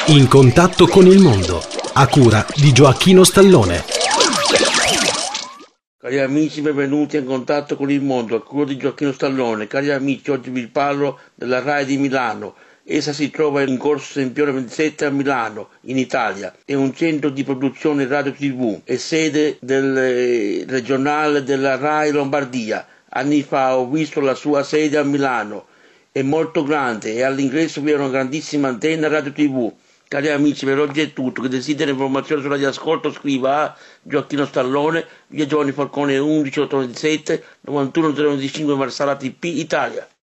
In contatto con il mondo, a cura di Gioacchino Stallone. Cari amici, benvenuti in contatto con il mondo, a cura di Gioacchino Stallone. Cari amici, oggi vi parlo della RAI di Milano. Essa si trova in corso Sempione 27 a Milano, in Italia. È un centro di produzione radio TV, è sede del regionale della RAI Lombardia. Anni fa ho visto la sua sede a Milano. È molto grande e all'ingresso vi è una grandissima antenna radio TV. Cari amici, per oggi è tutto. Chi desidera informazioni sulla di ascolto scriva a Gioacchino Stallone, via Giovanni Falcone 11 827 91 025 Marsala TP Italia.